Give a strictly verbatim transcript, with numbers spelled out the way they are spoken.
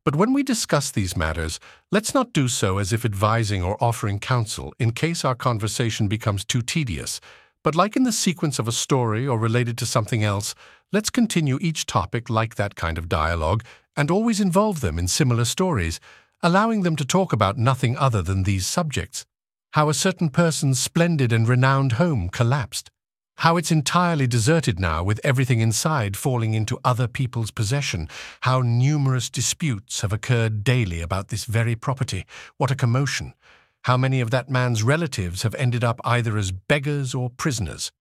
But when we discuss these matters, let's not do so as if advising or offering counsel in case our conversation becomes too tedious. But like in the sequence of a story or related to something else, let's continue each topic like that kind of dialogue and always involve them in similar stories, allowing them to talk about nothing other than these subjects. How a certain person's splendid and renowned home collapsed. How it's entirely deserted now with everything inside falling into other people's possession. How numerous disputes have occurred daily about this very property. What a commotion. How many of that man's relatives have ended up either as beggars or prisoners.